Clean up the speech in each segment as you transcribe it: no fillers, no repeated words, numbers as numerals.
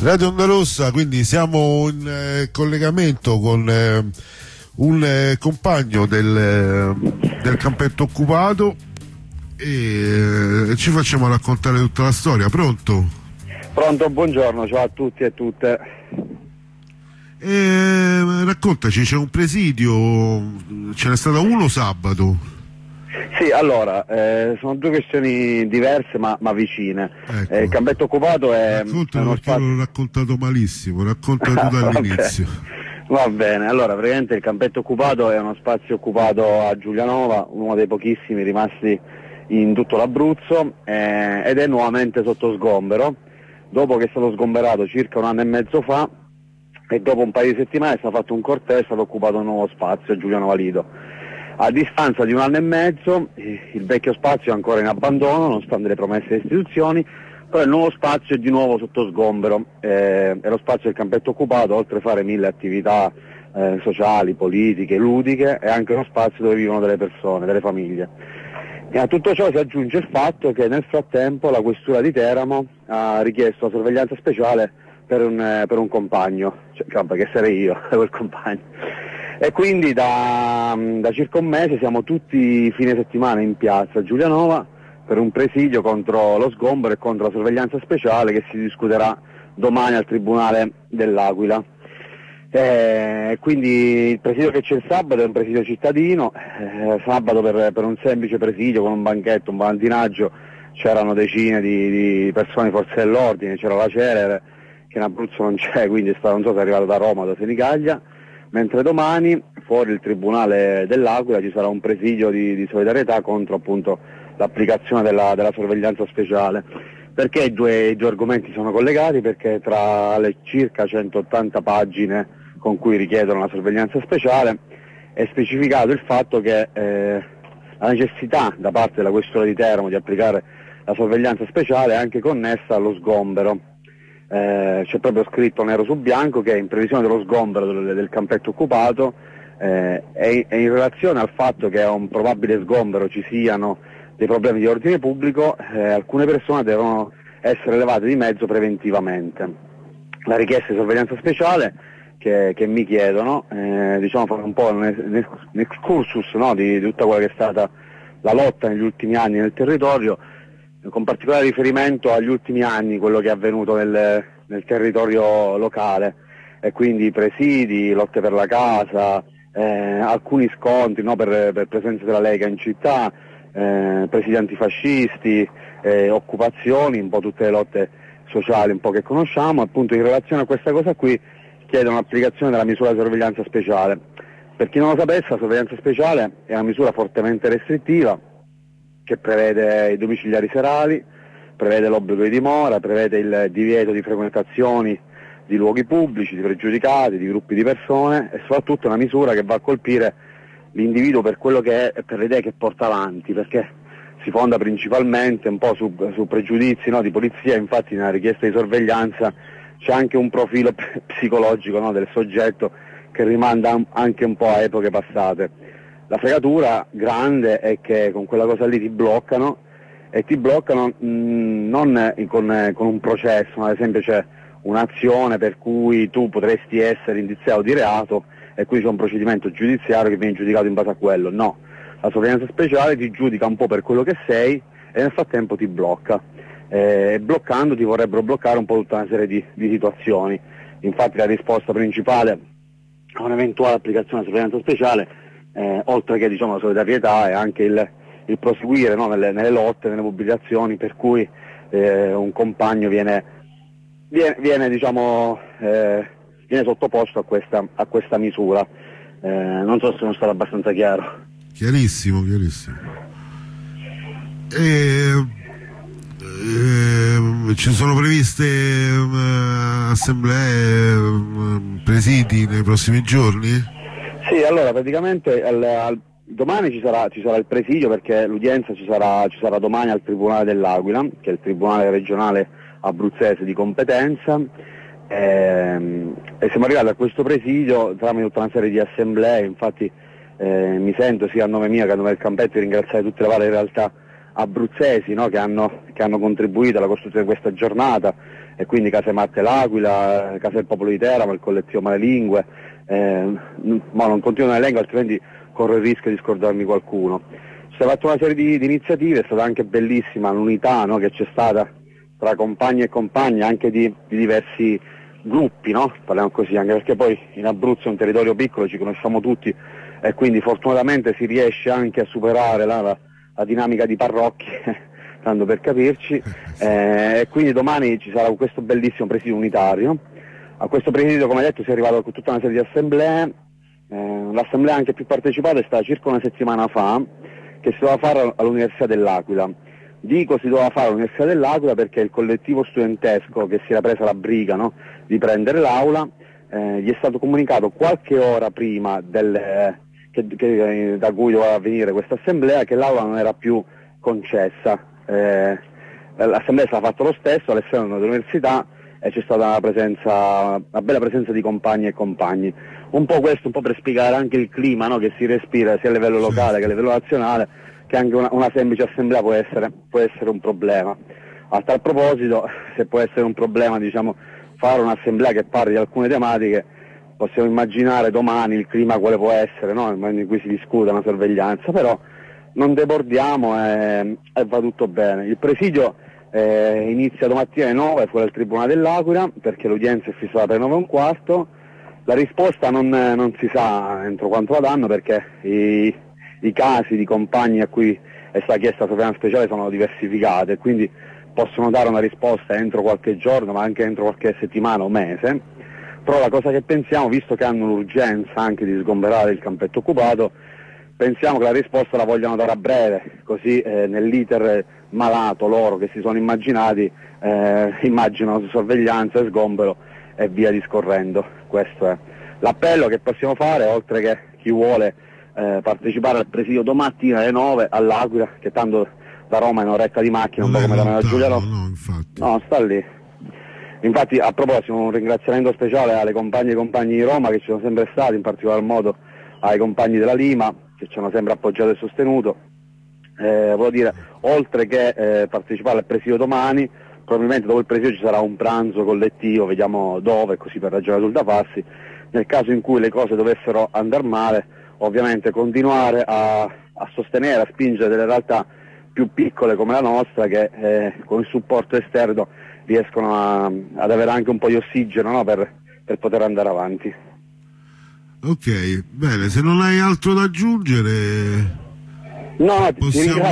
Radio Onda Rossa, quindi siamo in collegamento con un compagno del campetto occupato e ci facciamo raccontare tutta la storia. Pronto? Pronto, buongiorno, ciao a tutti e tutte. Raccontaci, c'è un presidio, ce n'è stato uno sabato. Sì, allora, sono due questioni diverse ma vicine. Ecco. Il campetto occupato è Raccontalo, perché l'ho raccontato malissimo, racconta tu dall'inizio. Va bene, allora praticamente il campetto occupato è uno spazio occupato a Giulianova, uno dei pochissimi rimasti in tutto l'Abruzzo, ed è nuovamente sotto sgombero, dopo che è stato sgomberato circa un anno e mezzo fa, e dopo un paio di settimane è stato fatto un corteo e è stato occupato un nuovo spazio a Giulianova Lido. A distanza di un anno e mezzo il vecchio spazio è ancora in abbandono nonostante le promesse delle istituzioni, però il nuovo spazio è di nuovo sotto sgombero, e lo spazio del campetto occupato, oltre a fare 1000 attività sociali, politiche, ludiche, è anche uno spazio dove vivono delle persone, delle famiglie. E a tutto ciò si aggiunge il fatto che nel frattempo la questura di Teramo ha richiesto la sorveglianza speciale per un compagno, cioè che sarei io, quel compagno. E quindi da circa un mese siamo tutti fine settimana in piazza a Giulianova per un presidio contro lo sgombero e contro la sorveglianza speciale che si discuterà domani al Tribunale dell'Aquila. Quindi il presidio che c'è il sabato è un presidio cittadino, sabato per un semplice presidio con un banchetto, un volantinaggio, c'erano decine di persone di forze dell'ordine, c'era la Celere che in Abruzzo non c'è, quindi non so se è arrivato da Roma o da Senigallia. Mentre domani fuori il Tribunale dell'Aquila ci sarà un presidio di solidarietà contro appunto l'applicazione della sorveglianza speciale. Perché i due argomenti sono collegati? Perché tra le circa 180 pagine con cui richiedono la sorveglianza speciale è specificato il fatto che la necessità da parte della questura di Teramo di applicare la sorveglianza speciale è anche connessa allo sgombero. C'è proprio scritto nero su bianco che in previsione dello sgombero del campetto occupato e in relazione al fatto che a un probabile sgombero ci siano dei problemi di ordine pubblico, alcune persone devono essere levate di mezzo preventivamente. La richiesta di sorveglianza speciale che mi chiedono, diciamo fare un po' un excursus, no, di tutta quella che è stata la lotta negli ultimi anni nel territorio, con particolare riferimento agli ultimi anni, quello che è avvenuto nel territorio locale, e quindi presidi, lotte per la casa, alcuni scontri, no, per presenza della Lega in città, presidi antifascisti, occupazioni, un po' tutte le lotte sociali un po' che conosciamo. Appunto in relazione a questa cosa qui chiedono l'applicazione della misura di sorveglianza speciale. Per chi non lo sapesse, la sorveglianza speciale è una misura fortemente restrittiva che prevede i domiciliari serali, prevede l'obbligo di dimora, prevede il divieto di frequentazioni di luoghi pubblici, di pregiudicati, di gruppi di persone, e soprattutto è una misura che va a colpire l'individuo per quello che è e per le idee che porta avanti, perché si fonda principalmente un po' su pregiudizi, no, di polizia. Infatti nella richiesta di sorveglianza c'è anche un profilo psicologico, no, del soggetto che rimanda anche un po' a epoche passate. La fregatura grande è che con quella cosa lì ti bloccano, e ti bloccano non con un processo, ma ad esempio c'è un'azione per cui tu potresti essere indiziato di reato e qui c'è un procedimento giudiziario che viene giudicato in base a quello. No, la sorveglianza speciale ti giudica un po' per quello che sei e nel frattempo ti blocca, e bloccando ti vorrebbero bloccare un po' tutta una serie di situazioni. Infatti la risposta principale a un'eventuale applicazione della sorveglianza speciale, oltre che diciamo la solidarietà, è anche il proseguire, no, nelle lotte, nelle mobilitazioni, per cui un compagno viene sottoposto a questa misura. Non so se sono stato abbastanza chiaro. Chiarissimo. Ci sono previste assemblee, presidi nei prossimi giorni? Sì, allora praticamente domani ci sarà il presidio, perché l'udienza ci sarà domani al Tribunale dell'Aquila, che è il tribunale regionale abruzzese di competenza, e siamo arrivati a questo presidio tramite tutta una serie di assemblee. Infatti mi sento sia a nome mio che a nome del campetto di ringraziare tutte le varie realtà abruzzesi, no? che hanno contribuito alla costruzione di questa giornata, e quindi Casa Matte L'Aquila, Casa del Popolo di Teramo, il Collettivo Malelingue, ma non continuo l'elenco altrimenti corro il rischio di scordarmi qualcuno. Si è fatta una serie di iniziative, è stata anche bellissima l'unità, no? che c'è stata tra compagni e compagne anche di diversi gruppi, no? Parliamo così, anche perché poi in Abruzzo è un territorio piccolo, ci conosciamo tutti, e quindi fortunatamente si riesce anche a superare la dinamica di parrocchie tanto per capirci, e quindi domani ci sarà questo bellissimo presidio unitario. A questo presidio, come detto, si è arrivato con tutta una serie di assemblee. L'assemblea anche più partecipata è stata circa una settimana fa, che si doveva fare all'Università dell'Aquila. Dico si doveva fare all'Università dell'Aquila perché il collettivo studentesco che si era presa la briga, no, di prendere l'aula, gli è stato comunicato qualche ora prima da cui doveva avvenire questa assemblea che l'aula non era più concessa. L'assemblea è stata fatta lo stesso all'esterno dell'università e c'è stata una bella presenza di compagni e compagni. Un po' questo, un po' per spiegare anche il clima, no, che si respira sia a livello locale che a livello nazionale, che anche una semplice assemblea può essere un problema. A tal proposito, se può essere un problema, diciamo, fare un'assemblea che parli di alcune tematiche, possiamo immaginare domani il clima quale può essere, no? Nel momento in cui si discute una sorveglianza, però non debordiamo e va tutto bene. Il presidio inizia domattina alle 9 fuori al Tribunale dell'Aquila, perché l'udienza è fissata per 9:15. La risposta non si sa entro quanto la danno, perché i casi di compagni a cui è stata chiesta la sorveglianza speciale sono diversificati, quindi possono dare una risposta entro qualche giorno, ma anche entro qualche settimana o mese. Però la cosa che pensiamo, visto che hanno l'urgenza anche di sgomberare il campetto occupato, pensiamo che la risposta la vogliano dare a breve, così nell'iter malato loro che si sono immaginati, immaginano sorveglianza e sgombero e via discorrendo. Questo è l'appello che possiamo fare, oltre che chi vuole partecipare al presidio domattina alle 9 all'Aquila, che tanto da Roma è un'oretta di macchina, un po' come da me da Giuliano. No, sta lì. Infatti, a proposito, un ringraziamento speciale alle compagne e compagni di Roma che ci sono sempre stati, in particolar modo ai compagni della Lima, che ci hanno sempre appoggiato e sostenuto. Voglio dire, oltre che partecipare al presidio domani, probabilmente dopo il presidio ci sarà un pranzo collettivo, vediamo dove, così per ragionare sul da farsi. Nel caso in cui le cose dovessero andare male, ovviamente continuare a sostenere, a spingere delle realtà più piccole come la nostra, che con il supporto esterno riescono ad avere anche un po' di ossigeno, no? per poter andare avanti. Ok, bene, se non hai altro da aggiungere, no, possiamo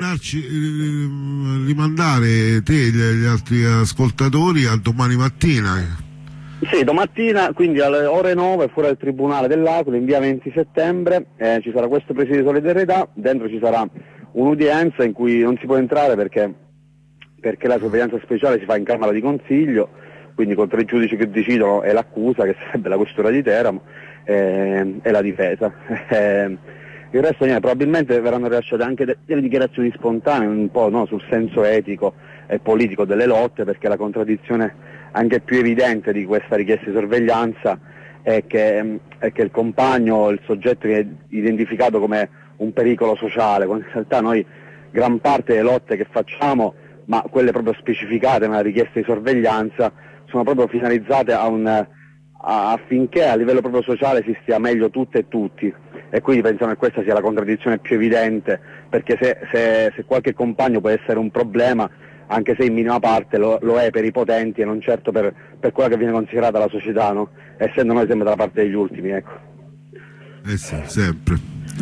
rimandare te e gli altri ascoltatori a domani mattina. Sì, domattina, quindi alle ore 9 fuori al Tribunale dell'Aquila, in via 20 settembre, ci sarà questo presidio di solidarietà. Dentro ci sarà un'udienza in cui non si può entrare perché la sorveglianza speciale si fa in Camera di Consiglio, quindi con 3 giudici che decidono, e l'accusa, che sarebbe la questura di Teramo, e la difesa. Il resto niente, probabilmente verranno rilasciate anche delle dichiarazioni spontanee, un po', no, sul senso etico e politico delle lotte, perché la contraddizione anche più evidente di questa richiesta di sorveglianza è che il compagno, il soggetto che è identificato come un pericolo sociale, quando in realtà noi gran parte delle lotte che facciamo, ma quelle proprio specificate nella richiesta di sorveglianza, sono proprio finalizzate affinché a livello proprio sociale si stia meglio tutte e tutti, e quindi pensiamo che questa sia la contraddizione più evidente, perché se qualche compagno può essere un problema, anche se in minima parte lo è per i potenti e non certo per quella che viene considerata la società, no? Essendo noi sempre dalla parte degli ultimi, ecco. Sì, sempre.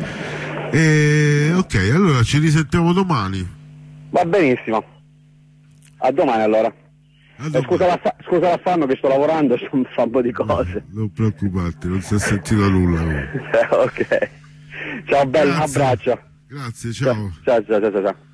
Ok, allora ci risentiamo domani. Va benissimo. A domani allora. Scusa l'affanno che sto lavorando, sto fa un po' di cose. Non preoccuparti, non si è sentito nulla. Ok. Ciao bello, un abbraccio. Grazie, ciao. Ciao.